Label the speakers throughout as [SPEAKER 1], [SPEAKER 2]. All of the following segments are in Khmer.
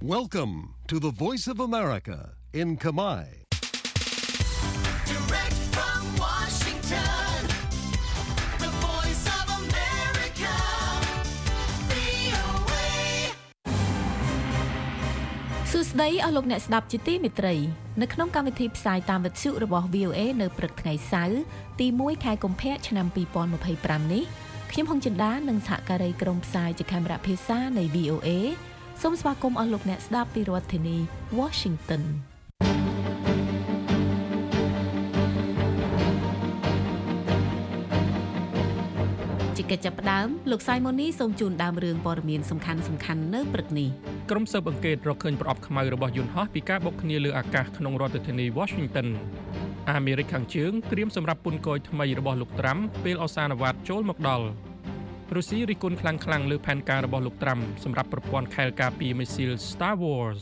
[SPEAKER 1] Welcome to the Voice of America in Kamai.
[SPEAKER 2] Direct from Washington, the Voice of America, VOA.
[SPEAKER 3] សួស្តីអស់លោកអ្នកស្ដាប់ជាទីមេត្រីនៅក្នុងកម្មវិធីផ្សាយតាមវិទ្យុរបស់ VOA នៅព្រឹកថ្ងៃសៅរ៍ទី1ខែកុម្ភៈឆ្នាំ2025នេះខ្ញុំហុងចិន្តានិងសហការីក្រុមផ្សាយជាកាមេរ៉ាភាសានៃ VOA សូមស្វាគមន៍អស់លោកអ្នកស្ដាប់ពីរដ្ឋធានី Washington ជាកិច្ចចាប់ផ្ដើមលោកសៃម៉ូនីសូមជូនដើមរឿងព័ត៌មានសំខាន់ៗនៅព្រឹកនេះ
[SPEAKER 4] ក្រុមស៊ើបអង្កេតរកឃើញប្រអប់ខ្មៅរបស់យន្តហោះពីការបុកគ្នាលើអាកាសក្នុងរដ្ឋធានី Washington អាមេរិកខាងជើងត្រៀមសម្រាប់ពន្ធគយថ្មីរបស់លោកត្រាំពេលអសានវត្តចូលមកដល់រុស្ស៊ីរិះគន់ខ្លាំងៗលើផែនការរបស់លោកត្រាំសម្រាប់ប្រព័ន្ធខែលការពារមីស៊ីល Star Wars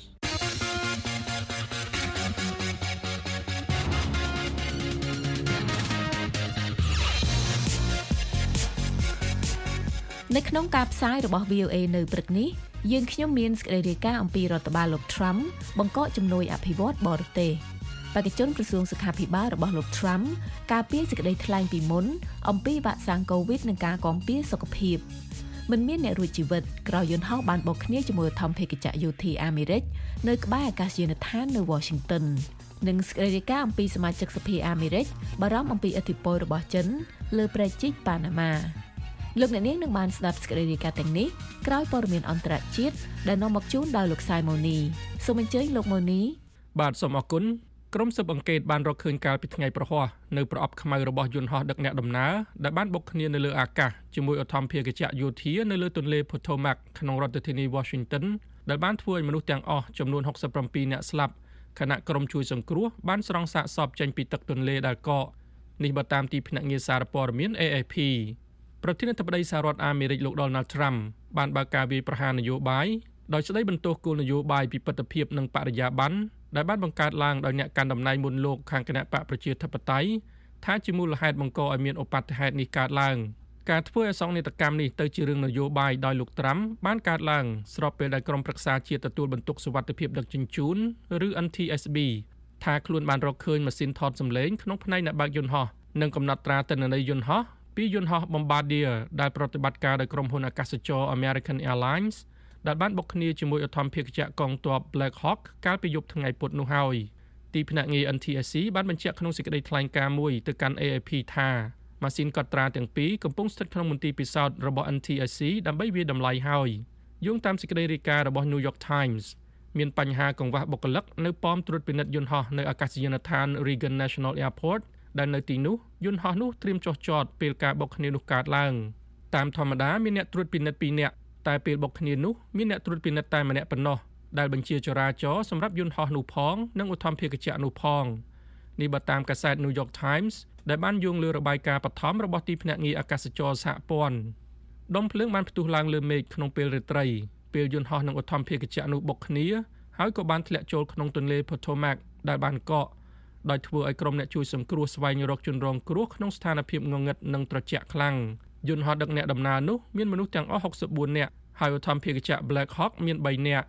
[SPEAKER 3] នៅក្នុងការផ្សាយរបស់ VOA នៅព្រឹកនេះយើងខ្ញុំមានសេចក្តីរាយការណ៍អំពីរដ្ឋបាលលោក Trump បង្កកជំនួយអភិវឌ្ឍន៍បរទេសបេក្ខជនក្រសួងសុខាភិបាលរបស់លោក Trump ការពារសេចក្តីថ្លែងពីមុនអំពីវ៉ាក់សាំង COVID និងការគាំពារសុខភាពមិនមានអ្នករួចជីវិតក្រោយយន្តហោះបានបុកគ្នាជាមួយអធិបតេយ្យកិច្ចយោធាអាមេរិកនៅក្បែរអាកាសយានដ្ឋាននៅ Washington និងសេចក្តីរាយការណ៍អំពីសមាជិកសភាអាមេរិកបារម្ភអំពីឥទ្ធិពលរបស់ចិនលើប្រទេសជីកប៉ាណាម៉ាលោកអ្នកនាងនឹងបានស្ដាប់សេចក្តីរាយការណ៍ទាំងនេះក្រោយព័ត៌មានអន្តរជាតិដែលនាំមកជូនដោយលោកសៃម៉ូនីសូមអញ្ជើញលោកម៉ូនី
[SPEAKER 4] បាទសូមអរគុណក្រុមស៊ើបអង្កេតបានរកឃើញកាលពីថ្ងៃប្រហ័សនៅប្រអប់ខ្មៅរបស់យន្តហោះដឹកអ្នកដំណើរដែលបានបុកគ្នានៅលើអាកាសជាមួយអធិបតេយ្យកិច្ចយោធានៅលើទន្លេ Potomac ក្នុងរដ្ឋធានី Washington ដែលបានធ្វើឲ្យមនុស្សទាំងអស់ចំនួន67នាក់ស្លាប់ខណៈក្រុមជួយសង្គ្រោះបានស្រង់សាកសពចេញពីទឹកទន្លេដែលកកនេះបើតាមទីភ្នាក់ងារសារព័ត៌មាន AFP ប្រធានាធិបតីសហរដ្ឋអាមេរិកលោក Donald Trump បានបើកការវាយប្រហារនយោបាយដោយស្ដីបន្ទោសគោលនយោបាយពិពិធភាពនិងបរិយាបន្នដែលបានបង្កើតឡើងដោយអ្នកកាន់តំណែងមុនលោកខាងគណៈបកប្រជាធិបតេយ្យថាជាមូលហេតុបង្កឲ្យមានឧប្បត្តិហេតុនេះកើតឡើងការធ្វើឲ្យសង្កេតកម្មនេះទៅជារឿងនយោបាយដោយលោកត្រាំបានកើតឡើងស្របពេលដែលក្រុមប្រឹក្សាជាតិទទួលបន្ទុកសុវត្ថិភាពដឹកជញ្ជូនឬ NTSB ថាខ្លួនបានរកឃើញម៉ាស៊ីនថតសម្លេងក្នុងផ្នែកអ្នកបើកយន្តហោះនិងកំណត់ត្រាទិន្នន័យយន្តហោះពីយន្តហោះ Bombardier ដែលប្រតិបត្តិការដោយក្រុមហ៊ុនអាកាសចរ American Airlines ដែលបានបុកគ្នាជាមួយអធិបតេយ្យកិច្ចកងទ័ព Black Hawk កាលពីយប់ថ្ងៃពុធនោះហើយទីភ្នាក់ងារ NTSC បានបញ្ជាក់ក្នុងសេចក្តីថ្លែងការណ៍មួយទៅកាន់ AFP ថាម៉ាស៊ីនកត់ត្រាទាំងពីរកំពុងស្ថិតក្នុងមន្ទីរពិសោធន៍របស់ NTSC ដើម្បីវាយតម្លៃហើយយោងតាមសេចក្តីរាយការណ៍របស់ New York Times មានបញ្ហាកង្វះបុគ្គលិកនៅប៉មត្រួតពិនិត្យយន្តហោះនៅអាកាសយានដ្ឋាន Reagan National Airport ដែលនៅទីនោះយន្តហោះនោះត្រៀមចុះចតពេលការបុកគ្នានោះកើតឡើងតាមធម្មតាមានអ្នកត្រួតពិនិត្យ2នាក់តែពេលបុកគ្នានោះមានអ្នកត្រួតពិនិត្យតែម្នាក់ប៉ុណ្ណោះដែលបញ្ជាចរាចរណ៍សម្រាប់យន្តហោះនោះផងនិងឧទ្ធម្ភាគចក្រនោះផងនេះបើតាមកាសែត New York Times ដែលបានយោងលើរបាយការណ៍បឋមរបស់ទីភ្នាក់ងារអាកាសចរសហព័ន្ធដុំភ្លើងបានផ្ទុះឡើងលើមេឃក្នុងពេលរាត្រីពេលយន្តហោះនិងឧទ្ធម្ភាគចក្រនោះបុកគ្នាហើយក៏បានធ្លាក់ចូលក្នុងទន្លេ Potomac ដែលបានកកដោយធ្វើឲ្យក្រុមអ្នកជួយសង្គ្រោះស្វែងរកជនរងគ្រោះក្នុងស្ថានភាពងងឹតនិងត្រជាក់ខ្លាំងយន្តហោះដឹកអ្នកដំណើរនោះមានមនុស្សទាំងអស់64នាក់ហើយឧទ្ធម្ភាគចក្រ Black Hawk មាន3នាក់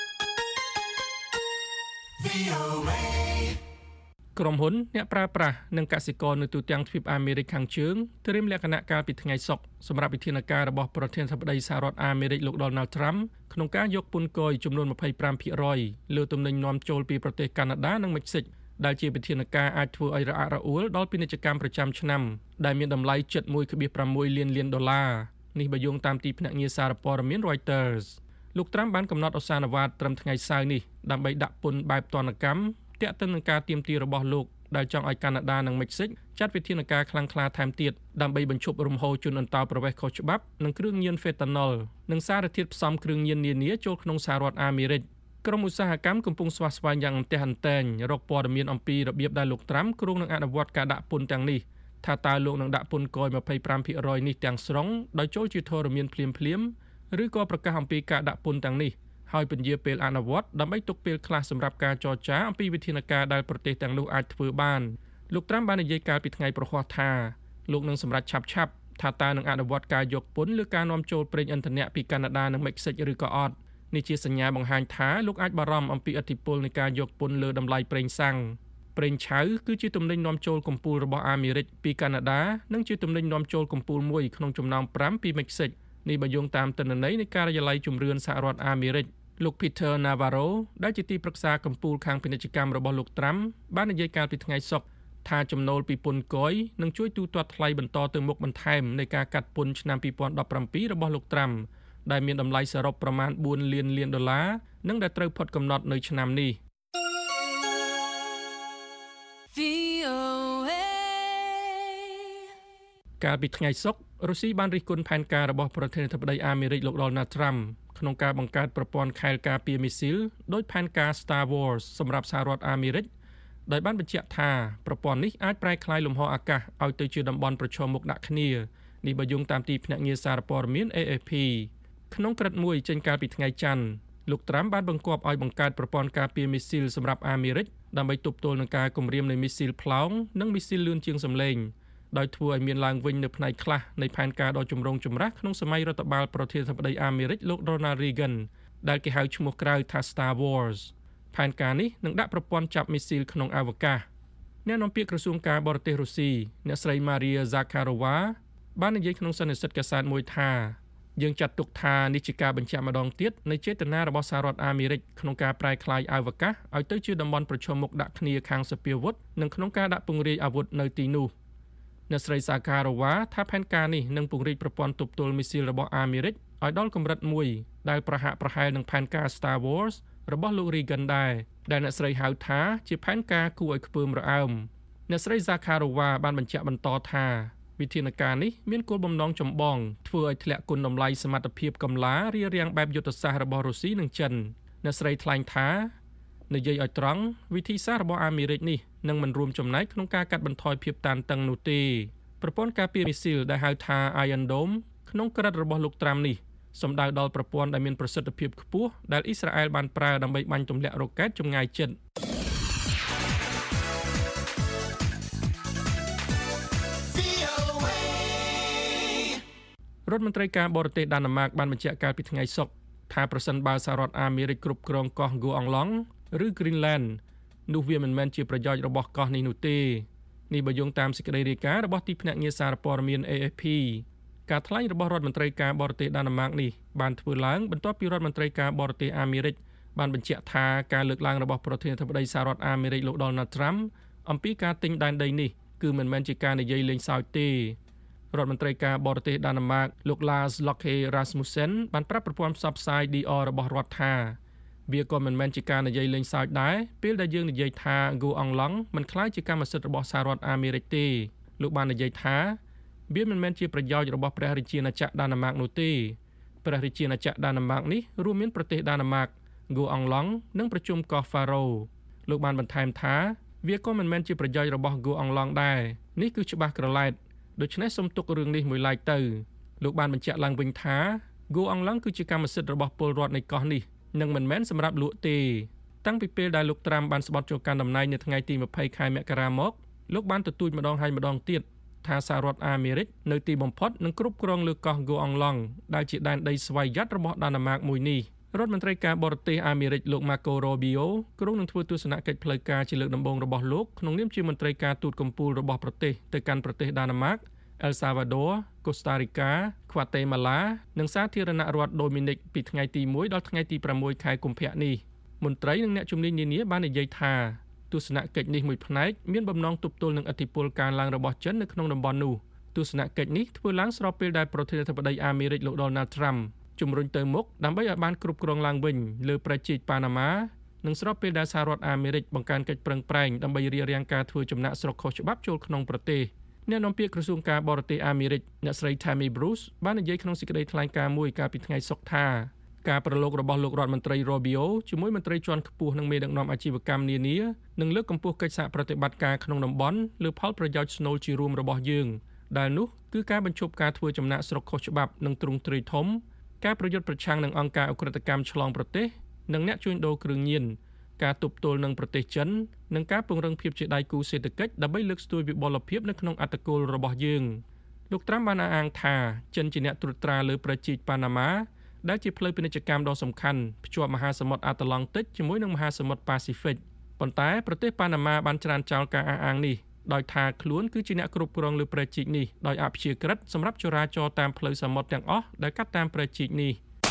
[SPEAKER 4] ក្រុមហ៊ុនអ្នកប្រើប្រាស់និងកសិករនៅទូទាំងទ្វីបអាមេរិកខាងជើងត្រៀមលក្ខណៈកាលពីថ្ងៃសុក្រសម្រាប់វិធានការរបស់ប្រធានាធិបតីសហរដ្ឋអាមេរិកលោក Donald Trump ក្នុងការយកពន្ធគយចំនួន 25% លើទំនិញនាំចូលពីប្រទេសកាណាដានិងមិចស៊ិកដែលជាវិធានការអាចធ្វើឲ្យរអាក់រអួលដល់ពាណិជ្ជកម្មប្រចាំឆ្នាំដែលមានតម្លៃជិត 1.6 លានដុល្លារនេះបើយោងតាមទីភ្នាក់ងារសារព័ត៌មាន Reuters លោកត្រាំបានកំណត់អសានវត្តត្រឹមថ្ងៃសៅរ៍នេះដើម្បីដាក់ពន្ធបែបទណ្ឌកម្មទាក់ទិននឹងការទាមទាររបស់លោកដែលចង់ឲ្យកាណាដានិងមិចស៊ិកចាត់វិធានការខ្លាំងក្លាថែមទៀតដើម្បីបញ្ឈប់រំហូរជនអន្តោប្រវេសន៍ខុសច្បាប់និងគ្រឿងញៀនហ្វេតាណុលនិងសារធាតុផ្សំគ្រឿងញៀននានាចូលក្នុងសហរដ្ឋអាមេរិកក្រុមឧស្សាហកម្មកំពុងស្វាស្វែងយ៉ាងអន្ទះអន្ទែងរកព័ត៌មានអំពីរបៀបដែលលោកត្រាំគ្រោងនឹងអនុវត្តការដាក់ពន្ធទាំងនេះថាតើលោកនឹងដាក់ពន្ធគយ 25% នេះទាំងស្រុងដោយចូលជាធរមានភ្លាមឬក៏ប្រកាសអំពីការដាក់ពន្ធទាំងនេះហើយពន្យាពេលអនុវត្តដើម្បីទុកពេលខ្លះសម្រាប់ការចរចាអំពីវិធានការដែលប្រទេសទាំងនោះអាចធ្វើបានលោកត្រាំបាននិយាយកាលពីថ្ងៃប្រហ័សថាលោកនឹងសម្រេចឆាប់ថាតើនឹងអនុវត្តការយកពន្ធឬការនាំចូលប្រេងឥន្ធនៈពីកាណាដានិងមិចស៊ិកឬក៏អត់នេះជាសញ្ញាបង្ហាញថាលោកអាចបារម្ភអំពីឥទ្ធិពលនៃការយកពន្ធលើតម្លៃប្រេងសាំងប្រេងឆៅគឺជាទំនិញនាំចូលកំពូលរបស់អាមេរិកពីកាណាដានិងជាទំនិញនាំចូលកំពូលមួយក្នុងចំណោម5ពីមិចស៊ិកនេះបើយោងតាមទិន្នន័យនៃការិយាល័យជំរឿនសហរដ្ឋអាមេរិកលោក Peter Navarro ដែលជាទីប្រឹក្សាកំពូលខាងពាណិជ្ជកម្មរបស់លោកត្រាំបាននិយាយកាលពីថ្ងៃសុក្រថាចំណូលពីពន្ធគយនឹងជួយទូទាត់ថ្លៃបន្តទៅមុខបន្ថែមនៃការកាត់ពន្ធឆ្នាំ2017របស់លោកត្រាំដែលមានតម្លៃសរុបប្រមាណ4លានលានដុល្លារនិងដែលត្រូវផុតកំណត់នៅឆ្នាំនេះកាលពីថ្ងៃសុក្ររុស្ស៊ីបានរិះគន់ផែនការរបស់ប្រធានាធិបតីអាមេរិកលោក Donald Trump ក្នុងការបង្កើតប្រព័ន្ធខែលការពារមីស៊ីលដោយផែនការ Star Wars សម្រាប់សហរដ្ឋអាមេរិកដោយបានបញ្ជាក់ថាប្រព័ន្ធនេះអាចប្រែក្លាយលំហអាកាសឲ្យទៅជាតំបន់ប្រឈមមុខដាក់គ្នានេះបើយោងតាមទីភ្នាក់ងារសារព័ត៌មាន AFP ក្នុងក្រឹត្យមួយចេញកាលពីថ្ងៃច័ន្ទលោកត្រាំបានបង្គាប់ឲ្យបង្កើតប្រព័ន្ធការពារមីស៊ីលសម្រាប់អាមេរិកដើម្បីទប់ទល់នឹងការគំរាមនៃមីស៊ីលផ្លោងនិងមីស៊ីលលឿនជាងសម្លេងដោយធ្វើឲ្យមានឡើងវិញនៅផ្នែកខ្លះនៃផែនការដ៏ចម្រូងចម្រាសក្នុងសម័យរដ្ឋបាលប្រធានាធិបតីអាមេរិកលោក Ronald Reagan ដែលគេហៅឈ្មោះក្រៅថា Star Wars ផែនការនេះនឹងដាក់ប្រព័ន្ធចាប់មីស៊ីលក្នុងអវកាសអ្នកនាំពាក្យក្រសួងការបរទេសរុស្ស៊ីអ្នកស្រី Maria Zakharova បាននិយាយក្នុងសន្និសីទកាសែតមួយថាយើងចាត់ទុកថានេះជាការបញ្ជាក់ម្ដងទៀតនៃចេតនារបស់សហរដ្ឋអាមេរិកក្នុងការប្រែក្លាយអវកាសឲ្យទៅជាតំបន់ប្រឈមមុខដាក់គ្នាខាងសពាវុធនិងក្នុងការដាក់ពង្រាយអាវុធនៅទីនោះអ្នកស្រី Zakharova ថាផែនការនេះនឹងពង្រីកប្រព័ន្ធទប់ទល់មីស៊ីលរបស់អាមេរិកឲ្យដល់កម្រិតមួយដែលប្រហាក់ប្រហែលនឹងផែនការ Star Wars របស់លោក Reagan ដែរដែលអ្នកស្រីហៅថាជាផែនការគួរឲ្យខ្ពើមរអើមអ្នកស្រី Zakharova បានបញ្ជាក់បន្តថាវិធានការនេះមានគោលបំណងចម្បងធ្វើឲ្យធ្លាក់គុណតម្លៃសមត្ថភាពកម្លារារាំងបែបយុទ្ធសាស្ត្ររបស់រុស្ស៊ីនិងចិនអ្នកស្រីថ្លែងថានិយាយឲ្យត្រង់វិធីសាស្ត្ររបស់អាមេរិកនេះនឹងមិនរួមចំណែកក្នុងការកាត់បន្ថយភាពតានតឹងនោះទេប្រព័ន្ធការពារមីស៊ីលដែលហៅថា Iron Dome ក្នុងក្រឹត្យរបស់លោកត្រាំនេះសំដៅដល់ប្រព័ន្ធដែលមានប្រសិទ្ធភាពខ្ពស់ដែលអ៊ីស្រាអែលបានប្រើដើម្បីបាញ់ទម្លាក់រ៉ុកែតចម្ងាយជិតរដ្ឋមន្ត្រីការបរទេសដាណឺម៉ាកបានបញ្ជាក់កាលពីថ្ងៃសុក្រថាប្រសិនបើសហរដ្ឋអាមេរិកគ្រប់គ្រងកោះ Guangdong ឬ Greenland នោះវាមិនមែនជាប្រយោជន៍របស់កោះនេះនោះទេនេះបើយោងតាមសេចក្តីរាយការណ៍របស់ទីភ្នាក់ងារសារព័ត៌មាន AFP ការថ្លែងរបស់រដ្ឋមន្ត្រីការបរទេសដាណឺម៉ាកនេះបានធ្វើឡើងបន្ទាប់ពីរដ្ឋមន្ត្រីការបរទេសអាមេរិកបានបញ្ជាក់ថាការលើកឡើងរបស់ប្រធានាធិបតីសហរដ្ឋអាមេរិកលោក Donald Trump អំពីការទិញដែនដីនេះគឺមិនមែនជាការនិយាយលេងសើចទេរដ្ឋមន្ត្រីការបរទេសដាណឺម៉ាកលោក Lars Løkke Rasmussen បានប្រាប់ប្រព័ន្ធផ្សព្វផ្សាយ DR របស់រដ្ឋថាវាក៏មិនមែនជាការនិយាយលេងសើចដែរពេលដែលយើងនិយាយថា Guangdong មិនខ្លាចជាកម្មសិទ្ធិរបស់សហរដ្ឋអាមេរិកទេលោកបាននិយាយថាវាមិនមែនជាប្រយោជន៍របស់ព្រះរាជាណាចក្រដាណឺម៉ាកនោះទេព្រះរាជាណាចក្រដាណឺម៉ាកនេះរួមមានប្រទេសដាណឺម៉ាក Guangdong និងប្រជុំកោះ Faroe លោកបានបន្ថែមថាវាក៏មិនមែនជាប្រយោជន៍របស់ Guangdong ដែរនេះគឺច្បាស់ក្រឡែតដូច្នេះសូមទុករឿងនេះមួយឡែកទៅលោកបានបញ្ជាក់ឡើងវិញថា Guangdong គឺជាកម្មសិទ្ធិរបស់ពលរដ្ឋនៃកោះនេះនិងមិនមែនសម្រាប់លក់ទេតាំងពីពេលដែលលោកត្រាំបានស្បត់ចូលកាន់តំណែងនៅថ្ងៃទី20ខែមករាមកលោកបានទទូចម្ដងហើយម្ដងទៀតថាសហរដ្ឋអាមេរិកនៅទីបំផុតនឹងគ្រប់គ្រងលើកោះ Guangdong ដែលជាដែនដីស្វ័យយ័តរបស់ដាណឺម៉ាកមួយនេះរដ្ឋមន្ត្រីការបរទេសអាមេរិកលោក Marco Rubio គ្រោងនឹងធ្វើទស្សនកិច្ចផ្លូវការជាលើកដំបូងរបស់លោកក្នុងនាមជាមន្ត្រីការទូតកំពូលរបស់ប្រទេសទៅកាន់ប្រទេសដាណឺម៉ាក El Salvador, Costa Rica, Guatemala និងសាធារណរដ្ឋដូមីនិកពីថ្ងៃទី1ដល់ថ្ងៃទី6ខែកុម្ភៈនេះមន្ត្រីនិងអ្នកជំនាញនានាបាននិយាយថាទស្សនកិច្ចនេះមួយផ្នែកមានបំណងទប់ទល់នឹងឥទ្ធិពលការឡើងរបស់ចិននៅក្នុងតំបន់នោះទស្សនកិច្ចនេះធ្វើឡើងស្របពេលដែលប្រធានាធិបតីអាមេរិកលោក Donald Trump ជំរុញទៅមុខដើម្បីឲ្យបានគ្រប់គ្រងឡើងវិញលើប្រជែកប៉ាណាម៉ានិងស្របពេលដែលសហរដ្ឋអាមេរិកបង្កើនកិច្ចប្រឹងប្រែងដើម្បីរារាំងការធ្វើចំណាកស្រុកខុសច្បាប់ចូលក្នុងប្រទេសអ្នកនាំពាក្យក្រសួងការបរទេសអាមេរិកអ្នកស្រី Tammy Bruce បាននិយាយក្នុងសេចក្តីថ្លែងការណ៍មួយកាលពីថ្ងៃសុក្រថាការប្រឡូករបស់លោករដ្ឋមន្ត្រី Rubio ជាមួយមន្ត្រីជាន់ខ្ពស់និងមេដឹកនាំអាជីវកម្មនានានឹងលើកកម្ពស់កិច្ចសហប្រតិបត្តិការក្នុងតំបន់លើផលប្រយោជន៍ស្នូលជារួមរបស់យើងដែលនោះគឺការបញ្ឈប់ការធ្វើចំណាកស្រុកខុសច្បាប់និងទ្រង់ទ្រាយធំការប្រយុទ្ធប្រឆាំងនឹងអង្គការអ ுக ្រិតកម្មឆ្លងប្រទេសនិងអ្នកជួញដូរគ្រឿងញៀនការទប់ទល់នឹងប្រទេសចិននិងការពង្រឹងភាពជាដៃគូសេដ្ឋកិច្ចដើម្បីលើកស្ទួយវិបុលភាពនៅក្នុងអត្តគោលរបស់យើងលោកត្រាំបានអះអាងថាចិនជាអ្នកត្រួតត្រាលើប្រជែកប៉ាណាម៉ាដែលជាផ្លូវពាណិជ្ជកម្មដ៏សំខាន់ភ្ជាប់មហាសមុទ្រអាត្លង់តិកជាមួយនឹងមហាសមុទ្រប៉ាស៊ីហ្វិកប៉ុន្តែប្រទេសប៉ាណាម៉ាបានច្រានចោលការអះអាងនេះដោយថាខ្លួនគឺជាអ្នកគ្រប់គ្រងលើព្រែកជីកនេះដោយអព្យាក្រឹតសម្រាប់ចរាចរណ៍តាមផ្លូវសមុទ្រទាំងអស់ដែលកាត់តាមព្រែកជីកនេះ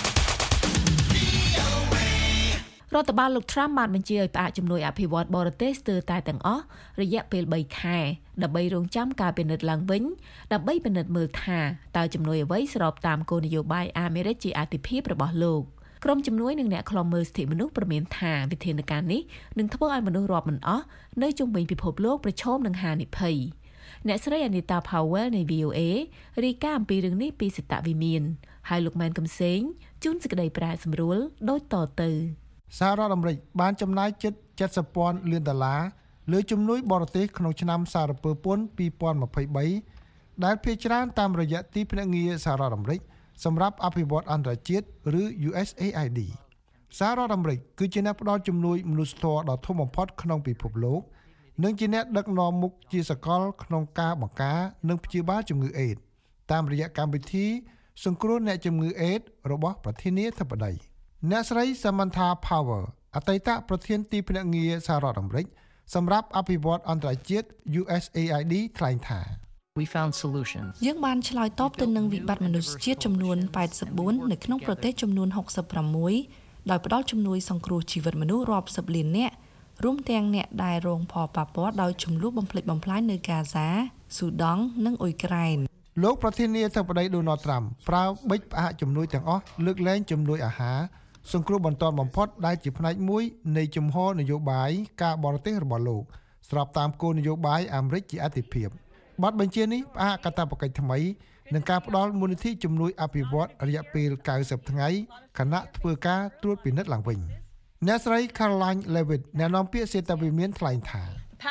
[SPEAKER 3] រដ្ឋបាលលោក Trump បានបញ្ជាឲ្យផ្អាកជំនួយអភិវឌ្ឍបរទេសស្ទើរតែទាំងអស់រយៈពេល3ខែដើម្បីរងចាំការពិនិត្យឡើងវិញដើម្បីពិនិត្យមើលថាតើជំនួយអ្វីស្របតាមគោលនយោបាយអាមេរិកជាអាទិភាពរបស់លោកក្រុមជំនួយនឹងអ្នកខ្លំមើលសិទ្ធិមនុស្សប្រមានថាវិធានការនេះនឹងធ្វើឲ្យមនុស្សរាប់មិនអស់នៅជុំវិញពិភពលោកប្រឈមនឹងហានិភ័យអ្នកស្រី Anita Powell នៃ VOA រាយការណ៍អំពីរឿងនេះពីសិតវិមានហើយលោកម៉ែនកំសែងជួនសេចក្តីប្រែសម្រួលដូចតទៅ
[SPEAKER 5] សហរដ្ឋអាមេរិកបានចំណាយជិត $70,000 លានលើជំនួយបរទេសក្នុងឆ្នាំសារពើពន្ធ2023ដែលភាគច្រើនតាមរយៈទីភ្នាក់ងារសហរដ្ឋអាមេរិកសម្រាប់អភិវឌ្ឍអន្តរជាតិឬ USAID សហរដ្ឋអាមេរិកគឺជាអ្នកផ្ដល់ជំនួយមនុស្សធម៌ដ៏ធំបំផុតក្នុងពិភពលោកនិងជាអ្នកដឹកនាំមុខជាសកលក្នុងការបង្ការនិងព្យាបាលជំងឺអេដស៍តាមរយៈកម្មវិធីសង្គ្រោះអ្នកជំងឺអេដស៍របស់ប្រធានាធិបតីអ្នកស្រី Samantha Power អតីតប្រធានទីភ្នាក់ងារសហរដ្ឋអាមេរិកសម្រាប់អភិវឌ្ឍអន្តរជាតិ USAID ថ្លែងថា
[SPEAKER 6] We found solutions.
[SPEAKER 7] យើងបានឆ្លើយតបទៅនឹងវិបត្តិមនុស្សជាតិចំនួន84នៅក្នុងប្រទេសចំនួន66ដោយផ្ដល់ជំនួយសង្គ្រោះជីវិតមនុស្សរាប់សិបលាននាក់រួមទាំងអ្នកដែលរងផលប៉ះពាល់ដោយជំលោះបំផ្លិចបំផ្លាញនៅហ្គាហ្សា ស៊ូដង់និងអ៊ុយក្រែន
[SPEAKER 5] លោកប្រធានាធិបតី Donald Trump ប្រើបិចផ្អាកជំនួយទាំងអស់លើកលែងជំនួយអាហារសង្គ្រោះបន្ទាន់បំផុតដែលជាផ្នែកមួយនៃជំហរនយោបាយការបរទេសរបស់លោកស្របតាមគោលនយោបាយអាមេរិកជាអាទិភាពបទបញ្ជានេះផ្អាកកាតព្វកិច្ចថ្មីនឹងការផ្ដល់មូលនិធិជំនួយអភិវឌ្ឍរយៈពេល90ថ្ងៃខណៈធ្វើការត្រួតពិនិត្យឡើងវិញអ្នកស្រី Caroline Levitt អ្នកនាំពាក្យសេតាវិមានថ្លែងថា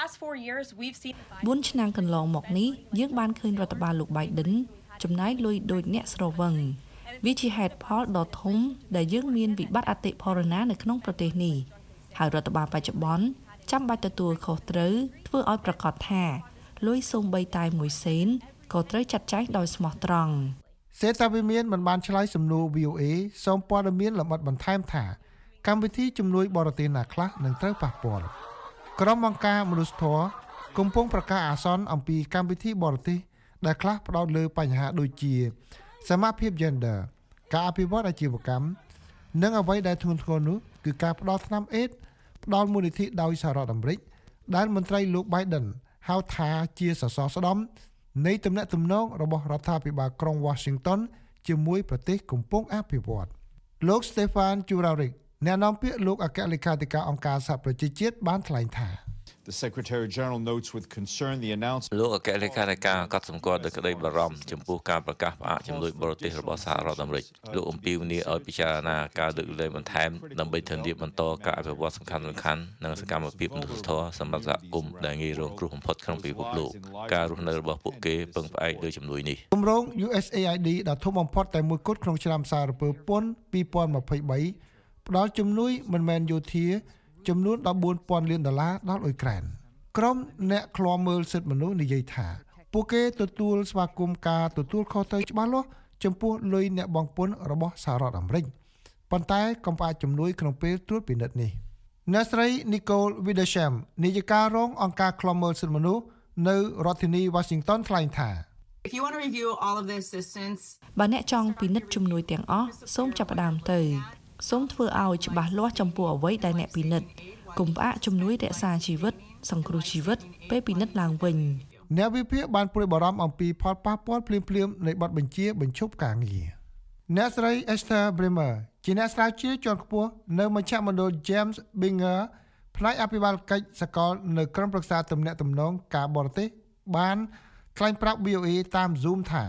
[SPEAKER 7] 4ឆ្នាំកន្លងមកនេះយើងបានឃើញរដ្ឋបាលលោក Biden ចំណាយលុយដូចអ្នកស្រវឹងវាជាហេតុផលដ៏ធំដែលយើងមានវិបត្តិអតិផរណានៅក្នុងប្រទេសនេះហើយរដ្ឋបាលបច្ចុប្បន្នចាំបាច់ទទួលខុសត្រូវធ្វើឲ្យប្រកាសថាលុយសូម្បីតែ1សេនក៏ត្រូវចាត់ចែងដោយស្មោះត្រង់
[SPEAKER 5] សេតាវិមានមិនបានឆ្លើយសំណួរ VOA សូមព័ត៌មានលម្អិតបន្ថែមថាកម្មវិធីជំនួយបរទេសណាខ្លះនឹងត្រូវប៉ះពាល់ក្រុមអង្គការមនុស្សធម៌កំពុងប្រកាសអាសន្នអំពីកម្មវិធីបរទេសដែលខ្លះផ្ដោតលើបញ្ហាដូចជាសមភាព gender ការអភិវឌ្ឍអាជីវកម្មនិងអ្វីដែលធ្ងន់ធ្ងរនោះគឺការផ្ដល់ថ្នាំអេដស៍ផ្ដល់មូលនិធិដោយសហរដ្ឋអាមេរិកដែលមន្ត្រីលោក Biden ហៅថាជាសសរស្តម្ភនៃទំនាក់ទំនងរបស់រដ្ឋាភិបាលក្រុង Washington ជាមួយប្រទេសកំពុងអភិវឌ្ឍលោក Stefan Juraric អ្នកនាំពាក្យលោកអគ្គលេខាធិការអង្គការសហប្រជាជាតិបានថ្លែងថា
[SPEAKER 8] The Secretary General notes with concern the announcement
[SPEAKER 9] លោកអគ្គលេខាធិការកត់សម្គាល់ដោយក្តីបារម្ភចំពោះការប្រកាសផ្អាកជំនួយបរទេសរបស់សហរដ្ឋអាមេរិកលោកអំពាវនាវឲ្យពិចារណាការលើកលែងបន្ថែមដើម្បីធានាបន្តការអភិវឌ្ឍសំខាន់ៗនិងសកម្មភាពមនុស្សធម៌សម្រាប់សហគមន៍ដែលងាយរងគ្រោះបំផុតក្នុងពិភពលោកការរស់នៅរបស់ពួកគេពឹងផ្អែកលើជំនួយនេះ
[SPEAKER 5] គម្រោង USAID ដ៏ធំបំផុតតែមួយគត់ក្នុងឆ្នាំសារពើពន្ធ2023ផ្ដល់ជំនួយមិនមែនយោធាចំនួន$14,000 លានដល់អ៊ុយក្រែនក្រុមអ្នកឃ្លាំមើលសិទ្ធិមនុស្សនិយាយថាពួកគេទទួលស្វាគមន៍ការទទួលខុសត្រូវច្បាស់លាស់ចំពោះលុយអ្នកបង់ពន្ធរបស់សហរដ្ឋអាមេរិកប៉ុន្តែកំផ្អាកជំនួយក្នុងពេលត្រួតពិនិត្យនេះអ្នកស្រី Nicole Widersham នាយិការរងអង្គការឃ្លាំមើលសិទ្ធិមនុស្សនៅរដ្ឋធានី Washington ថ្លែងថា
[SPEAKER 10] If you want to review all of the assistance
[SPEAKER 7] បើអ្នកចង់ពិនិត្យជំនួយទាំងអស់សូមចាប់ផ្ដើមទៅសូមធ្វើឲ្យច្បាស់លាស់ចំពោះអ្វីដែលអ្នកពិនិត្យកុំផ្អាកជំនួយរក្សាជីវិតសង្គ្រោះជីវិតពេលពិនិត្យឡើងវិញ
[SPEAKER 5] អ្នកវិភាគបានព្រួយបារម្ភអំពីផលប៉ះពាល់ភ្លាមៗនៃបទបញ្ជាបញ្ឈប់ការងារអ្នកស្រី Esther Bremer ជាអ្នកស្រាវជ្រាវជាន់ខ្ពស់នៅមជ្ឈមណ្ឌល James Binger ផ្នែកអភិបាលកិច្ចសកលនៅក្រុមប្រឹក្សាទំនាក់ទំនងការបរទេសបានថ្លែងប្រាប់ VOA តាម Zoom ថា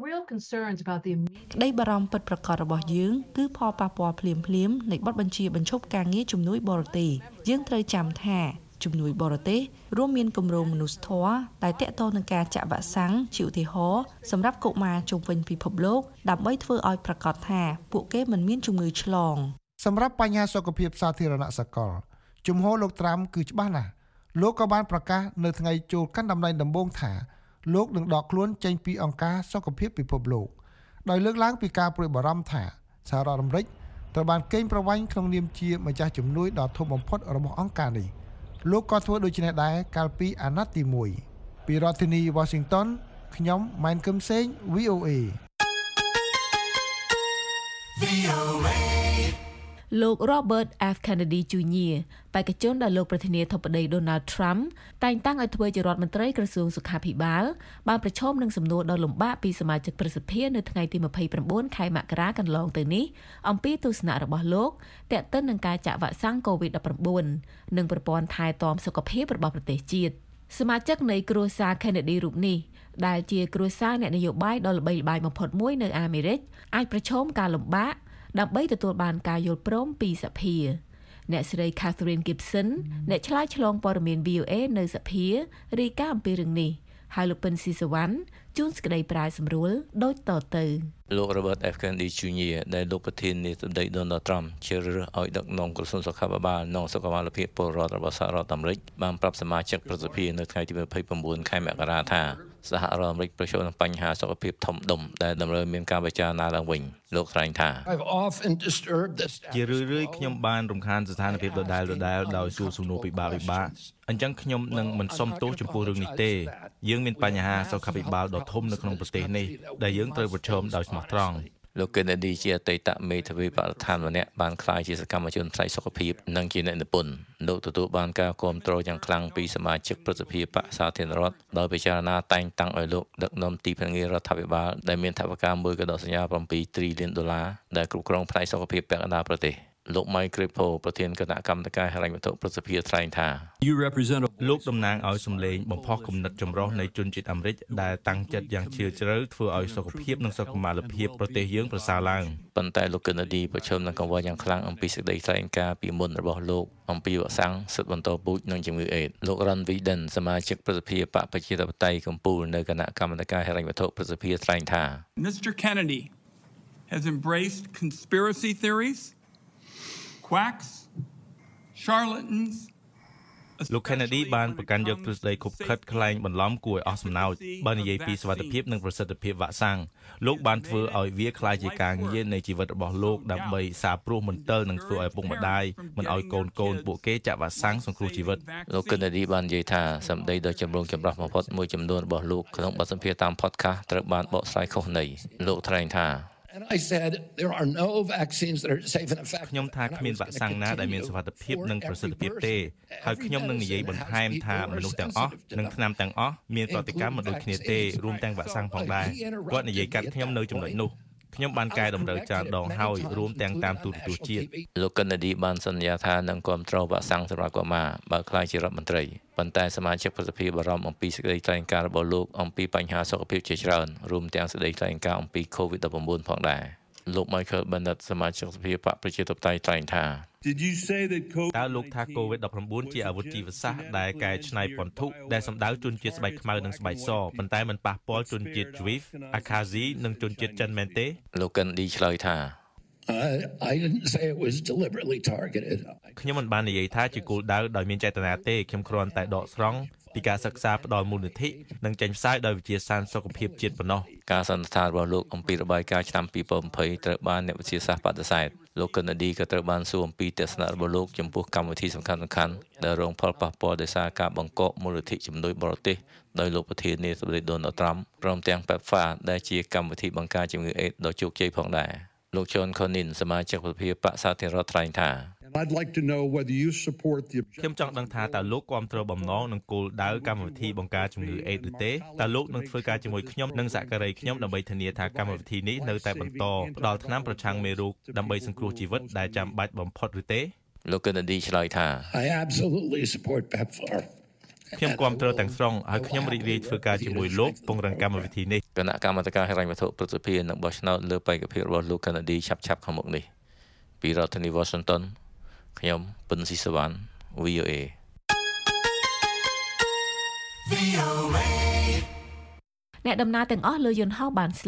[SPEAKER 7] ក្តីបារម្ភពិតប្រាកដរបស់យើងគឺផលប៉ះពាល់ភ្លាមៗនៃបទបញ្ជាបញ្ឈប់ការងារជំនួយបរទេសយើងត្រូវចាំថាជំនួយបរទេសរួមមានគម្រោងមនុស្សធម៌ដែលទាក់ទងនឹងការចាក់វ៉ាក់សាំងជាឧទាហរណ៍សម្រាប់កុមារជុំវិញពិភពលោកដើម្បីធ្វើឲ្យប្រាកដថាពួកគេមិនមានជំងឺឆ្លង
[SPEAKER 5] សម្រាប់បញ្ហាសុខភាពសាធារណៈសកលជំហរលោក Trump គឺច្បាស់ណាស់លោកក៏បានប្រកាសនៅថ្ងៃចូលកាន់តំណែងដំបូងថាលោកនឹងដកខ្លួនចេញពីអង្គការសុខភាពពិភពលោកដោយលើកឡើងពីការព្រួយបារម្ភថាសហរដ្ឋអាមេរិកត្រូវបានកេងប្រវ័ញ្ចក្នុងនាមជាម្ចាស់ជំនួយដ៏ធំបំផុតរបស់អង្គការនេះលោកក៏ធ្វើដូច្នេះដែរកាលពីអាណត្តិទី1ពីរដ្ឋធានី Washington ខ្ញុំម៉ែនកឹមសេង VOA
[SPEAKER 3] លោក Robert F Kennedy Jr. បេក្ខជនដែលលោកប្រធានាធិបតី Donald Trump តែងតាំងឲ្យធ្វើជារដ្ឋមន្ត្រីក្រសួងសុខាភិបាលបានប្រឈមនឹងសំណួរដ៏លំបាកពីសមាជិកព្រឹទ្ធសភានៅថ្ងៃទី29ខែមករាកន្លងទៅនេះអំពីទស្សនៈរបស់លោកទាក់ទិននឹងការចាក់វ៉ាក់សាំង COVID-19 និងប្រព័ន្ធថែទាំសុខភាពរបស់ប្រទេសជាតិសមាជិកនៃគ្រួសារ Kennedy រូបនេះដែលជាគ្រួសារអ្នកនយោបាយដ៏ល្បីល្បាញបំផុតមួយនៅអាមេរិកអាចប្រឈមការលំបាកដើម្បីទទួលបានការយល់ព្រមពីសភាអ្នកស្រី Catherine Gibson អ្នកឆ្លើយឆ្លងព័ត៌មាន VOA នៅសភារាយការណ៍អំពីរឿងនេះហើយលោកពិនស៊ីសវណ្ណជួនសេចក្តីប្រាយសម្រួលដូចតទៅ
[SPEAKER 9] លោក Robert F Kennedy Jr. ដែលលោកប្រធានាធិបតី Donald Trump ជ្រើសរើសឲ្យដឹកនាំក្រសួងសុខាភិបាលនិងសុខុមាលភាពពលរដ្ឋរបស់សហរដ្ឋអាមេរិកបានប្រាប់សមាជិកព្រឹទ្ធសភានៅថ្ងៃទី29ខែមករាថាសហរដ្ឋអាមេរិកប្រឈមនឹងបញ្ហាសុខភាពធំដុំដែលតម្រូវមានការពិចារណាឡើងវិញលោកថ្លែងថា
[SPEAKER 11] ជារឿយៗខ្ញុំបានរំខានស្ថានភាពដដែលដោយសួរសំណួរពិបាកអញ្ចឹងខ្ញុំនឹងមិនសុំទោសចំពោះរឿងនេះទេយើងមានបញ្ហាសុខាភិបាលដ៏ធំនៅក្នុងប្រទេសនេះដែលយើងត្រូវប្រឈមដោយស្មោះត្រង់
[SPEAKER 9] លោក Kennedy ជាអតីតមេធាវីបរិស្ថានម្នាក់បានក្លាយជាសកម្មជនផ្នែកសុខភាពនិងជាអ្នកនិពន្ធលោកទទួលបានការគាំទ្រយ៉ាងខ្លាំងពីសមាជិកព្រឹទ្ធសភាបក្សសាធារណរដ្ឋដោយពិចារណាតែងតាំងឲ្យលោកដឹកនាំទីភ្នាក់ងាររដ្ឋាភិបាលដែលមានថវិកាមួយកណ្ដោសញ្ញា$7 ទ្រីលានដែលគ្រប់គ្រងផ្នែកសុខភាពពាក់កណ្ដាលប្រទេសលោក Mike Crapo ប្រធានគណៈកម្មការហិរញ្ញវត្ថុព្រឹទ្ធសភាថ្លែងថា
[SPEAKER 11] លោកតំណាងឲ្យសម្លេងបំផុសគំនិតចម្រុះនៃជនជាតិអាមេរិកដែលតាំងចិត្តយ៉ាងជ្រាលជ្រៅធ្វើឲ្យសុខភាពនិងសុខុមាលភាពប្រទេសយើងប្រសើរឡើង
[SPEAKER 9] ប៉ុន្តែលោក Kennedy ប្រឈមនឹងកង្វល់យ៉ាងខ្លាំងអំពីសេចក្តីថ្លែងការណ៍ពីមុនរបស់លោកអំពីវ៉ាក់សាំងសិទ្ធិបន្តពូជនិងជំងឺអេដស៍លោក Ron Wyden សមាជិកព្រឹទ្ធសភាបកប្រជាធិបតេយ្យកម្ពុជានៅគណៈកម្មការហិរញ្ញវត្ថុព្រឹទ្ធសភាថ្លែងថា
[SPEAKER 12] Mr. Kennedy has embraced conspiracy theories quacks charlatans
[SPEAKER 11] លោក Kennedy បានប្រកាន់យកទ្រឹស្ដីខុបខិតខ្លែងបន្លំគួរឲ្យអស់សំណើចបើនិយាយពីសុវត្ថិភាពនិងប្រសិទ្ធភាពវ៉ាក់សាំងលោកបានធ្វើឲ្យវាក្លាយជាការងារនៃជីវិតរបស់លោកដើម្បីសាបព្រោះមន្ទិលនិងធ្វើឲ្យពុកម្ដាយមិនឲ្យកូនពួកគេចាក់វ៉ាក់សាំងសង្គ្រោះជីវិត
[SPEAKER 9] លោក Kennedy បាននិយាយថាសម្ដីដ៏ចម្រូងចម្រាសបំផុតមួយចំនួនរបស់លោកក្នុងបទសម្ភាសន៍តាម podcast ត្រូវបានបកស្រាយខុសន័យលោកថ្លែងថា
[SPEAKER 13] And I said there are no vaccines that are safe and effective
[SPEAKER 11] ខ្ញុំថាគ្មានវ៉ាក់សាំងណាដែលមានសុវត្ថិភាពនិងប្រសិទ្ធភាពទេហើយខ្ញុំនឹងនិយាយបន្ថែមថាមនុស្សទាំងអស់និងថ្នាំទាំងអស់មានប្រតិកម្មមិនដូចគ្នាទេរួមទាំងវ៉ាក់សាំងផងដែរគាត់និយាយកាត់ខ្ញុំនៅចំណុចនោះខ្ញុំបានកែតម្រូវច្រើនដងហើយរួមទាំងតាមទូរទស្សន៍ជាតិ
[SPEAKER 9] លោក Kennedy បានសន្យាថានឹងគាំទ្រវ៉ាក់សាំងសម្រាប់កុមារបើក្លាយជារដ្ឋមន្ត្រីប៉ុន្តែសមាជិកព្រឹទ្ធសភាបារម្ភអំពីសេចក្តីថ្លែងការណ៍របស់លោកអំពីបញ្ហាសុខភាពជាច្រើនរួមទាំងសេចក្តីថ្លែងការណ៍អំពី COVID-19 ផងដែរលោក Michael Bennet សមាជិកសភាបកប្រជាធិបតេយ្យថ្លែងថា
[SPEAKER 11] តើលោកថា COVID-19 ជាអាវុធជីវសាស្ត្រដែលកែច្នៃពន្ធុដែលសម្ដៅជនជាតិស្បែកខ្មៅនិងស្បែកសប៉ុន្តែមិនប៉ះពាល់ជនជាតិ Jewish, Akazi និងជនជាតិចិនមែនទេ
[SPEAKER 9] លោក Kennedy ឆ្លើយថា
[SPEAKER 13] I didn't say it was deliberately targeted
[SPEAKER 11] ខ្ញុំមិនបាននិយាយថាជាគោលដៅដោយមានចេតនាទេខ្ញុំគ្រាន់តែដកស្រង់ពីការសិក្សាផ្ដល់មូលនិធិនិងចេញផ្សាយដោយវិទ្យាសាស្ត្រសុខភាពជាតិប៉ុណ្ណោះ
[SPEAKER 9] ការសន្និដ្ឋានរបស់លោកអំពីរបាយការណ៍ឆ្នាំ2020ត្រូវបានអ្នកវិទ្យាសាស្ត្របដិសេធលោក Kennedy ក៏ត្រូវបានសួរអំពីទស្សនៈរបស់លោកចំពោះកម្មវិធីសំខាន់ៗដែលរងផលប៉ះពាល់ដោយសារការបង្កកមូលនិធិជំនួយបរទេសដោយលោកប្រធានាធិបតី Donald Trump ព្រមទាំង PEPFAR ដែលជាកម្មវិធីបង្ការជំងឺអេដស៍ដ៏ជោគជ័យផងដែរលោក John Cornyn សមាជិកសភាបកសាធារណរដ្ឋថ្លែងថា
[SPEAKER 14] I'd like to know whether you support the
[SPEAKER 11] ខ្ញុំចង់ដឹងថាតើលោកគាំទ្របំណងនិងគោលដៅកម្មវិធីបង្ការជំងឺអេដស៍ឬទេតើលោកនឹងធ្វើការជាមួយខ្ញុំនិងសហការីខ្ញុំដើម្បីធានាថាកម្មវិធីនេះនៅតែបន្តផ្ដល់ថ្នាំប្រឆាំងមេរោគដើម្បីសង្គ្រោះជីវិតដែលចាំបាច់បំផុតឬទេ
[SPEAKER 9] លោក Kennedy ឆ្លើយថា
[SPEAKER 13] I absolutely support PEPFAR
[SPEAKER 11] ខ្ញុំគាំទ្រទាំងស្រុងហើយខ្ញុំរីករាយធ្វើការជាមួយលោកពង្រឹងកម្មវិធីនេះ
[SPEAKER 9] គណៈកម្មការហិរញ្ញវត្ថុព្រឹទ្ធសភានឹងបោះឆ្នោតលើបេក្ខភាពរបស់លោក Kennedy ឆាប់ខាងមុខនេះពីរដ្ឋធានី Washington ខ្ញុំពិនស៊ីសវណ្ណ VOA
[SPEAKER 3] អ្នកដំណើរទាំងអស់លើយន្តហោះបានស្លាប់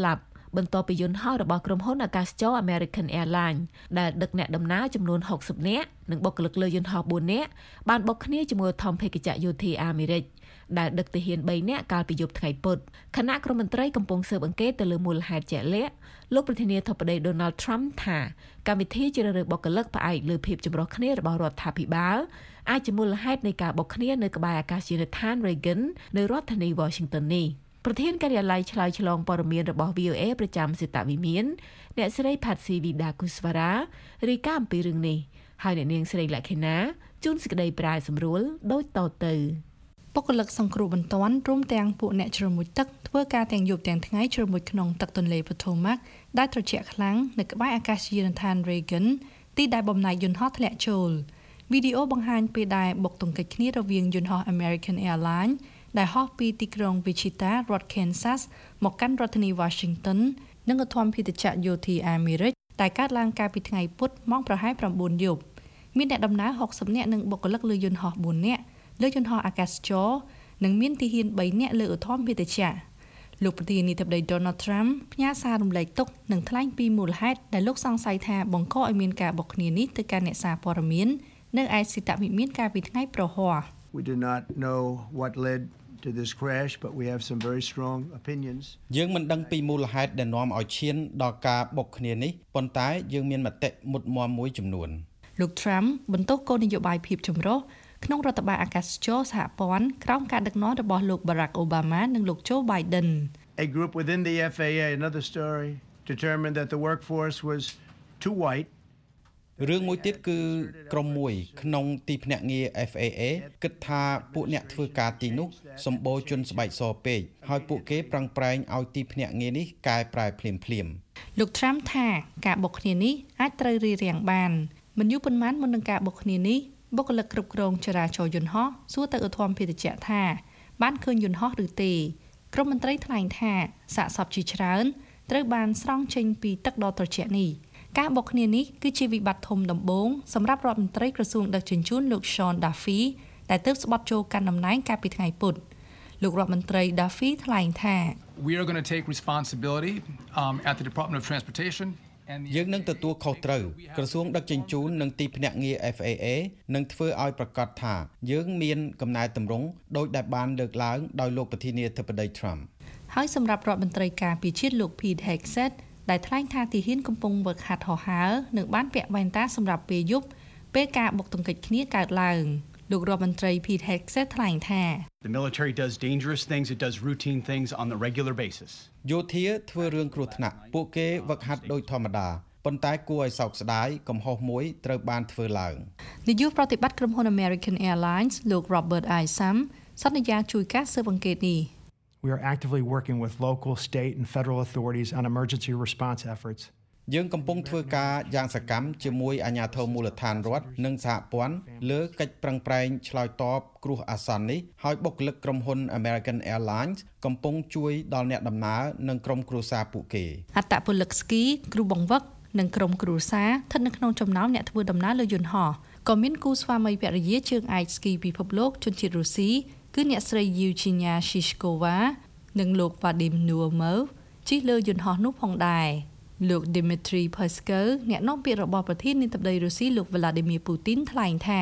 [SPEAKER 3] បន្ទាប់ពីយន្តហោះរបស់ក្រុមហ៊ុនអាកាសចរ American Airlines ដែលដឹកអ្នកដំណើរចំនួន60នាក់និងបុគ្គលិកលើយន្តហោះ4នាក់បានបុកគ្នាជាមួយថមភេកជ្ជៈយោធាអាមេរិកដែលដឹកទាហាន3នាក់កាលពីយប់ថ្ងៃពុធខណៈក្រុមមន្ត្រីកំពុងស៊ើបអង្កេតទៅលើមូលហេតុជាក់លាក់លោកប្រធានាធិបតី Donald Trump ថាកម្មវិធីជ្រើសរើសបុគ្គលិកផ្អែកលើភាពចម្រុះគ្នារបស់រដ្ឋាភិបាលអាចជាមូលហេតុនៃការបុកគ្នានៅក្បែរអាកាសយានដ្ឋាន Reagan នៅរដ្ឋធានី Washington នេះប្រធានការិយាល័យឆ្លើយឆ្លងព័ត៌មានរបស់ VOA ប្រចាំសេតវិមានអ្នកស្រី Patsy Widakuswara រាយការណ៍អំពីរឿងនេះហើយអ្នកនាងស្រីលក្ខិណាជួនសេចក្តីប្រាយសម្រួលដូចតទៅ
[SPEAKER 7] បុគ្គលិកសង្គ្រោះបន្ទាន់រួមទាំងពួកអ្នកជ្រមុជទឹកធ្វើការទាំងយប់ទាំងថ្ងៃជ្រមុជក្នុងទឹកទន្លេ Potomac ដែលត្រជាក់ខ្លាំងនៅក្បែរអាកាសយានដ្ឋាន Reagan ទីដែលបំណែកយន្តហោះធ្លាក់ចូលវីដេអូបង្ហាញពេលដែលបុកទង្គិចគ្នារវាងយន្តហោះ American Airlines ដែលហោះពីទីក្រុង Wichita រដ្ឋ Kansas មកកាន់រដ្ឋធានី Washington និងឧទ្ធម្ភាគចក្រយោធាអាមេរិកដែលកើតឡើងកាលពីថ្ងៃពុធម៉ោងប្រហែល 9 យប់មានអ្នកដំណើរ60នាក់និងបុគ្គលិកលើយន្តហោះ4នាក់លើយន្តហោះអាកាសចរនិងមានទាហាន3នាក់លើឧទ្ធម្ភាគចក្រលោកប្រធានាធិបតី Donald Trump ផ្ញើសាររំលែកទុក្ខនិងថ្លែងពីមូលហេតុដែលលោកសង្ស័យថាបង្កឲ្យមានការបុកគ្នានេះទៅកាន់អ្នកសារព័ត៌មាននៅឯសេតវិមានកាលពីថ្ងៃប្រហ័ស
[SPEAKER 15] We do not know what led to this crash but we have some very strong opinions
[SPEAKER 16] យើងមិនដឹងពីមូលហេតុដែលនាំឲ្យឈានដល់ការបុកគ្នានេះប៉ុន្តែយើងមានមតិមុតមាំមួយចំនួន
[SPEAKER 7] លោក Trump បន្ទោសគោលនយោបាយភាពចម្រុះក្នុងរដ្ឋបាលអាកាសចរសហព័ន្ធក្រោមការដឹកនាំរបស់លោក Barack Obama និងលោក Joe Biden
[SPEAKER 15] A group within the FAA another story determined that the workforce was too white
[SPEAKER 16] រឿងមួយទៀតគឺក្រុមមួយក្នុងទីភ្នាក់ងារ FAA គិតថាពួកអ្នកធ្វើការទីនោះសម្បូរជនស្បែកសពេកហើយពួកគេប្រឹងប្រែងឲ្យទីភ្នាក់ងារនេះកែប្រែភ្លាម
[SPEAKER 7] លោក Trump ថាការបុកគ្នានេះអាចត្រូវរារាំងបានមិនយូរប៉ុន្មានមុននឹងការបុកគ្នានេះបុគ្គលិកគ្រប់គ្រងចរាចរណ៍យន្តហោះសួរទៅឧទ្ធម្ភាគចក្រថាបានឃើញយន្តហោះឬទេក្រុមមន្ត្រីថ្លែងថាសាកសពជាច្រើនត្រូវបានស្រង់ចេញពីទឹកដ៏ត្រជាក់នេះការបុកគ្នានេះគឺជាវិបត្តិធំដំបូងសម្រាប់រដ្ឋមន្ត្រីក្រសួងដឹកជញ្ជូនលោក Sean Duffy ដែលទើបស្បត់ចូលកាន់តំណែងកាលពីថ្ងៃពុធលោករដ្ឋមន្ត្រី Duffy ថ្លែងថា
[SPEAKER 17] We are going to take responsibility at the Department of Transportation
[SPEAKER 16] យើងនឹងទទួលខុសត្រូវក្រសួងដឹកជញ្ជូននិងទីភ្នាក់ងារ FAA នឹងធ្វើឲ្យប្រកាសថាយើងមានកំណែទម្រង់ដោយដែលបានលើកឡើងដោយលោកប្រធានាធិបតី Trump
[SPEAKER 7] ហើយសម្រាប់រដ្ឋមន្ត្រីការពារជាតិលោក Pete Hegseth ដែលថ្លែងថាទាហានកំពុងវឹកហាត់ហោះហើរនិងបានពាក់វ៉ែនតាសម្រាប់ពេលយប់ពេលការបុកទង្គិចគ្នាកើតឡើងលោករដ្ឋមន្ត្រី Pete Hegseth ថ្លែងថា
[SPEAKER 18] The military does dangerous things, it does routine things on the regular basis.
[SPEAKER 16] យោធាធ្វើរឿងគ្រោះថ្នាក់ពួកគេវឹកហាត់ដូចធម្មតាប៉ុន្តែគួរឲ្យសោកស្ដាយកំហុសមួយត្រូវបានធ្វើឡើង
[SPEAKER 7] នាយកប្រតិបត្តិក្រុមហ៊ុន American Airlines លោក Robert Isom សន្យាជួយការស៊ើបអង្កេតនេះ
[SPEAKER 19] We are actively working with local, state, and federal authorities on emergency response efforts.
[SPEAKER 16] យើងកំពុងធ្វើការយ៉ាងសកម្មជាមួយអាជ្ញាធរមូលដ្ឋានរដ្ឋនិងសហព័ន្ធលើកិច្ចប្រឹងប្រែងឆ្លើយតបគ្រោះអាសន្ននេះហើយបុគ្គលិកក្រុមហ៊ុន American Airlines កំពុងជួយដល់អ្នកដំណើរនិងក្រុមគ្រួសារពួកគេ
[SPEAKER 7] អត្តពលិកស្គីគ្រូបង្វឹកនិងក្រុមគ្រួសារស្ថិតនៅក្នុងចំណោមអ្នកធ្វើដំណើរលើយន្តហោះក៏មានគូស្វាមីភរិយាជើងឯកស្គីពិភពលោកជនជាតិរុស្ស៊ីគឺអ្នកស្រី Eugenia Shishkova និងលោក Vadim Nuomov ជិះលើយន្តហោះនោះផងដែរលោក Dmitry Peskov អ្នកនាំពាក្យរបស់ប្រធានាធិបតីរុស្ស៊ីលោក Vladimir Putin ថ្លែងថា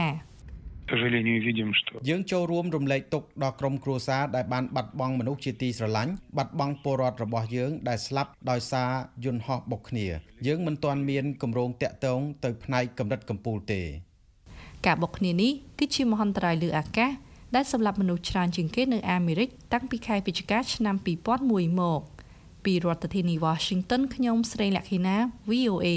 [SPEAKER 16] យើងចូលរួមរំលែកទុក្ខដល់ក្រុមគ្រួសារដែលបានបាត់បង់មនុស្សជាទីស្រឡាញ់បាត់បង់ពលរដ្ឋរបស់យើងដែលស្លាប់ដោយសារយន្តហោះបុកគ្នាយើងមិនទាន់មានគម្រោងតាក់ទងទៅផ្នែកកម្រិតកំពូលទេ
[SPEAKER 7] ការបុកគ្នានេះគឺជាមហន្តរាយលើអាកាសដែលសម្លាប់មនុស្សច្រើនជាងគេនៅអាមេរិកតាំងពីខែវិច្ឆិកាឆ្នាំ2001មកពីរដ្ឋធានី Washington ខ្ញុំស្រីលក្ខិណា VOA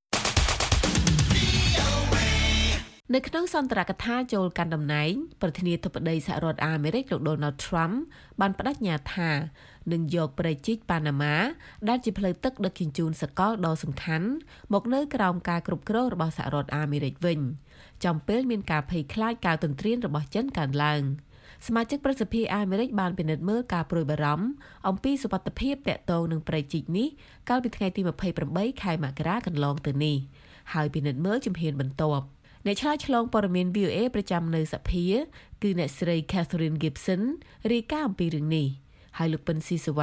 [SPEAKER 3] នៅក្នុងសន្ទរកថាចូលកាន់តំណែងប្រធានាធិបតីសហរដ្ឋអាមេរិកលោក Donald Trump បានបដិញ្ញាថានឹងយកប្រជិកប៉ាណាម៉ាដែលជាផ្លូវទឹកដឹកជញ្ជូនសកលដ៏សំខាន់មកនៅក្រោមការគ្រប់គ្រងរបស់សហរដ្ឋអាមេរិកវិញចំពេលមានការភ័យខ្លាចការទន្ទ្រានរបស់ចិនកើនឡើងសមាជិកប្រសិទ្ធិអាមេរិកបានពិនិត្យមើលការព្រួយបារម្ភអំពីសុវត្ថិភាពទាក់ទងនឹងប្រជិកនេះកាលពីថ្ងៃទី28ខែមករាកន្លងទៅនេះហើយពិនិត្យមើលជំហានបន្ទាប់អ្នកឆ្លើយឆ្លងព័ត៌មាន VOA ប្រចាំនៅសភាគឺអ្នកស្រី Catherine Gibson រាយការណ៍អំពីរឿងនេះហើយលោកពិនស៊ីសវណ្ណ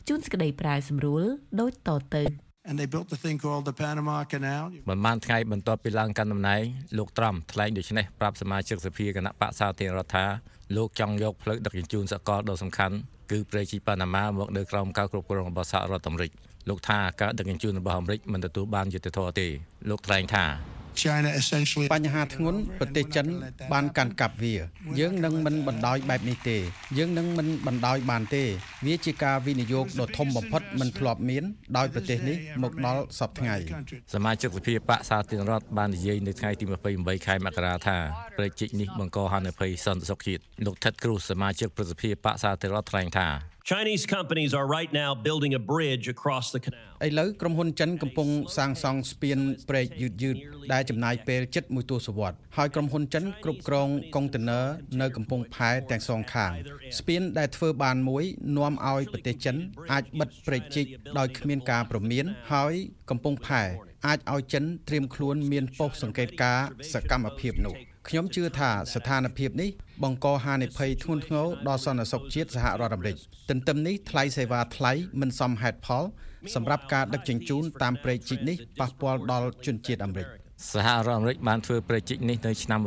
[SPEAKER 3] ជូនសេចក្តីប្រាយសម្រួលដូចតទៅ
[SPEAKER 15] And they built the thing called the Panama Canal.
[SPEAKER 20] មិនបានថ្ងៃបន្ទាប់ពីឡើងកាន់តំណែងលោកត្រាំថ្លែងដូចនេះប្រាប់សមាជិកសភាគណៈបក្សសាធារណរដ្ឋថាលោកចង់យកផ្លូវដឹកជញ្ជូនសកលដ៏សំខាន់គឺព្រៃជីប៉ាណាម៉ាមកនៅក្រោមការគ្រប់គ្រងរបស់សហរដ្ឋអាមេរិកលោកថាការដឹកជញ្ជូនរបស់អាមេរិកមិនទទួលបានយុត្តិធម៌ទេលោកថ្លែងថា
[SPEAKER 15] China essentially
[SPEAKER 16] បញ្ហាធ្ងន់ប្រទេសចិនបានកាន់កាប់វាយើងនឹងមិនបណ្ដោយបែបនេះទេយើងនឹងមិនបណ្ដោយបានទេវាជាការវិនិយោគដ៏ធំបំផុតមិនធ្លាប់មានដោយប្រទេសនេះមកដល់សប្តាហ៍ថ្ងៃសមាជិកសភាបក្សសាធារណរដ្ឋបាននិយាយនៅថ្ងៃទី28ខែមករាថាព្រៃជីកនេះបង្កហានិភ័យសន្តិសុខជាតិលោក Ted Cruz សមាជិកប្រសិទ្ធិបក្សសាធារណរដ្ឋថ្លែងថា
[SPEAKER 21] Chinese companies are right now building a bridge across the canal.
[SPEAKER 16] ឥឡូវក្រុមហ៊ុនចិនកំពុងសាងសង់ស្ពានព្រែកយឺតៗដែលចំណាយពេលជិត1ទសវត្សរ៍ហើយក្រុមហ៊ុនចិនគ្រប់គ្រងកុងតឺន័រនៅកំពង់ផែទាំងសងខាងស្ពានដែលធ្វើបានមួយនាំឲ្យប្រទេសចិនអាចបិទព្រែកជីកដោយគ្មានការព្រមានហើយកំពង់ផែអាចឲ្យចិនត្រៀមខ្លួនមានប៉ុស្តិ៍សង្កេតការណ៍សកម្មភាពនោះខ្ញុំជឿថាស្ថានភាពនេះបង្កហានិភ័យធ្ងន់ធ្ងរដល់សន្តិសុខជាតិសហរដ្ឋអាមេរិកទន្ទឹមនេះថ្លៃសេវាថ្លៃមិនសមហេតុផលសម្រាប់ការដឹកជញ្ជូនតាមព្រែកជីកនេះប៉ះពាល់ដល់ជនជាតិអាមេរិកសហរដ្ឋអាមេរិកបានធ្វើព្រែកជីកនេះនៅឆ្នាំ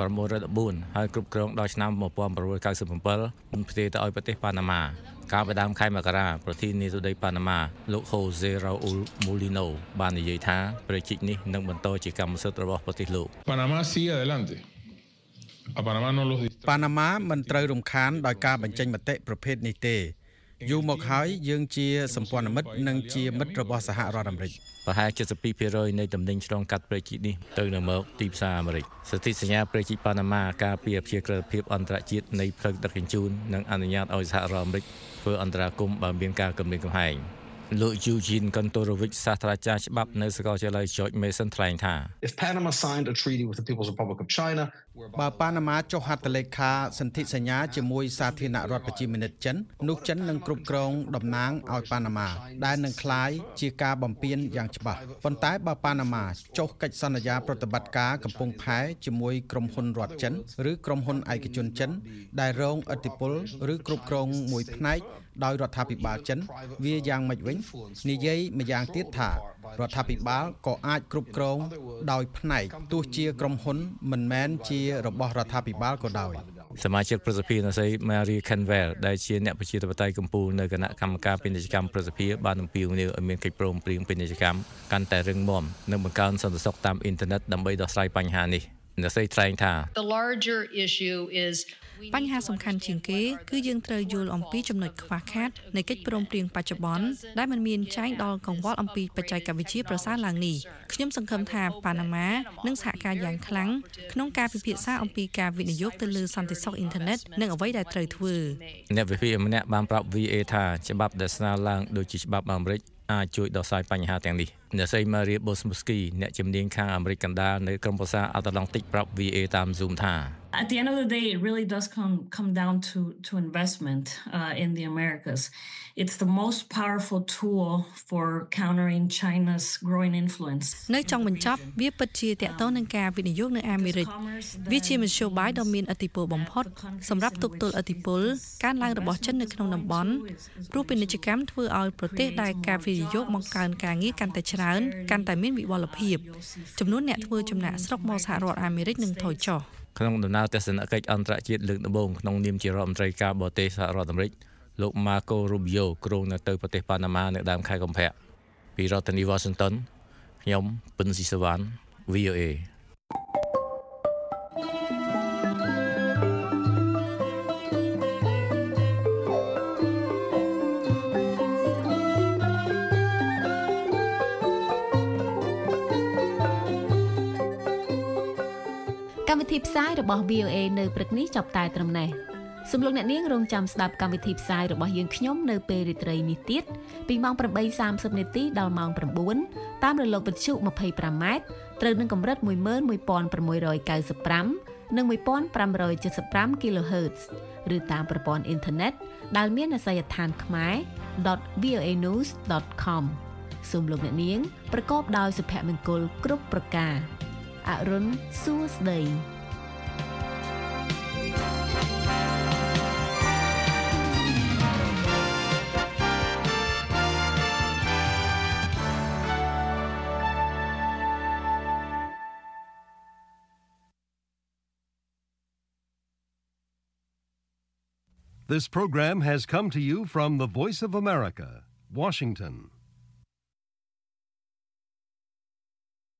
[SPEAKER 16] 1914ហើយគ្រប់គ្រងដល់ឆ្នាំ1997មុនផ្ទេរទៅឲ្យប្រទេសប៉ាណាម៉ាកាលពីដើមខែមករាប្រធានាធិបតីប៉ាណាម៉ាលោក Jose Raúl Mulino បាននិយាយថាព្រែកជីកនេះនឹងបន្តជាកម្មសិទ្ធិរបស់ប្រទេសលោក
[SPEAKER 22] Panamá sigue adelante A Panamá no los
[SPEAKER 16] ប៉ាណាម៉ាមិនត្រូវរំខានដោយការបញ្ចេញមតិប្រភេទនេះទេយូរមកហើយយើងជាសម្ព័ន្ធមិត្តនិងជាមិត្តរបស់សហរដ្ឋអាមេរិកប្រហែល 72% នៃទំនិញឆ្លងកាត់ព្រៃជីកនេះទៅនៅមកទីផ្សារអាមេរិកសន្ធិសញ្ញាព្រៃជីកប៉ាណាម៉ាការពារអព្យាក្រឹតភាពអន្តរជាតិនៃផ្លូវដឹកជញ្ជូននិងអនុញ្ញាតឲ្យសហរដ្ឋអាមេរិកធ្វើអន្តរាគមន៍បើមានការគំរាមកំហែងលោក Eugene Kontorovich សាស្ត្រាចារ្យច្បាប់នៅសាកលវិទ្យាល័យ George Mason ថ្លែងថា
[SPEAKER 23] If Panama signed a treaty with the People's Republic of China
[SPEAKER 16] បើប៉ាណាម៉ាចុះហត្ថលេខាសន្ធិសញ្ញាជាមួយសាធារណរដ្ឋប្រជាមានិតចិននោះចិននឹងគ្រប់គ្រងតំណាងឲ្យប៉ាណាម៉ាដែលនឹងក្លាយជាការបំពានយ៉ាងច្បាស់ប៉ុន្តែបើប៉ាណាម៉ាចុះកិច្ចសន្យាប្រតិបត្តិការកំពង់ផែជាមួយក្រុមហ៊ុនរដ្ឋចិនឬក្រុមហ៊ុនឯកជនចិនដែលរងឥទ្ធិពលឬគ្រប់គ្រងមួយផ្នែកដោយរដ្ឋាភិបាលចិនវាយ៉ាងម៉េចវិញនិយាយម្យ៉ាងទៀតថារដ្ឋាភិបាលក៏អាចគ្រប់គ្រងដោយផ្នែកទោះជាក្រុមហ៊ុនមិនមែនជារបស់រដ្ឋាភិបាលក៏ដោយសមាជិកប្រសិទ្ធិនសី Maria Canwell ដែលជាអ្នកប្រជាធិបតេយ្យកម្ពុជានៅគណៈកម្មការពាណិជ្ជកម្មប្រសិទ្ធិបានអំពាវនាវឲ្យមានកិច្ចព្រមព្រៀងពាណិជ្ជកម្មកាន់តែរឹងមាំនិងបង្កើនសន្តិសុខតាមអ៊ីនធឺណិតដើម្បីដោះស្រាយបញ្ហានេះអ្នកស្រីថ្លែងថា
[SPEAKER 7] The larger issue is បញ្ហាសំខាន់ជាងគេគឺយើងត្រូវយល់អំពីចំណុចខ្វះខាតនៃកិច្ចព្រមព្រៀងបច្ចុប្បន្នដែលមិនមានចែងដល់កង្វល់អំពីបច្ចេកវិទ្យាប្រសើរឡើងនេះខ្ញុំសង្ឃឹមថាប៉ាណាម៉ានឹងសហការយ៉ាងខ្លាំងក្នុងការពិភាក្សាអំពីការវិនិយោគទៅលើសន្តិសុខអ៊ីនធឺណិតនិងអ្វីដែលត្រូវធ្វើ
[SPEAKER 16] អ្នកវិភាគម្នាក់បានប្រាប់ VA ថាច្បាប់ដែលស្នើឡើងដូចជាច្បាប់អាមេរិកអាចជួយដោះស្រាយបញ្ហាទាំងនេះអ្នកស្រី Maria Bosmosky អ្នកជំនាញខាងអាមេរិកកណ្ដាលនៅក្រុមប្រឹក្សាអាត្លង់តិកប្រាប់ VA តាម Zoom ថា
[SPEAKER 24] At the end of the day, it really does come down to investment in the Americas. It's the most powerful tool for countering China's growing influence.
[SPEAKER 7] នៅចុងបញ្ចប់វាពិតជាតកតងនឹងការវិនិយោគនៅអាមេរិកវាជាមធ្យោបាយដ៏មានឥទ្ធិពលបំផុតសម្រាប់ទប់ទល់ឥទ្ធិពលការឡើងរបស់ចិននៅក្នុងតំបន់ព្រោះពាណិជ្ជកម្មធ្វើឲ្យប្រទេសដែលការវិនិយោគបង្កើនការងារកាន់តែច្រើនកាន់តែមានវិបលភាពចំនួនអ្នកធ្វើចំណាកស្រុកមកសហរដ្ឋអាមេរិកនឹងថយចុះ
[SPEAKER 16] ក្នុងដំណើរទស្សនកិច្ចអន្តរជាតិលើកដំបូងក្នុងនាមជារដ្ឋមន្ត្រីការបរទេសសហរដ្ឋអាមេរិកលោក Marco Rubio គ្រោងនៅទៅប្រទេសប៉ាណាម៉ានៅដើមខែកុម្ភៈពីរដ្ឋធានី Washington ខ្ញុំពិនស៊ីសវណ្ណ VOA
[SPEAKER 3] កម្មវិធីផ្សាយរបស់ VOA នៅព្រឹកនេះចប់តែត្រឹមនេះសូមលោកអ្នកនាងរងចាំស្ដាប់កម្មវិធីផ្សាយរបស់យើងខ្ញុំនៅពេលរាត្រីនេះទៀតពីម៉ោង 8:30 នាទីដល់ម៉ោង 9 តាមរលកវិទ្យុ 25 ម៉ែត្រត្រូវនឹងកម្រិត 11695 និង 1575 kHz ឬតាមប្រព័ន្ធអ៊ីនធឺណិតដែលមានអាសយដ្ឋានខ្មែរ.voanews.com សូមលោកអ្នកនាងប្រកបដោយសុភមង្គលគ្រប់ប្រការអរុនសួស្ដី
[SPEAKER 1] This program has come to you from the Voice of America, Washington.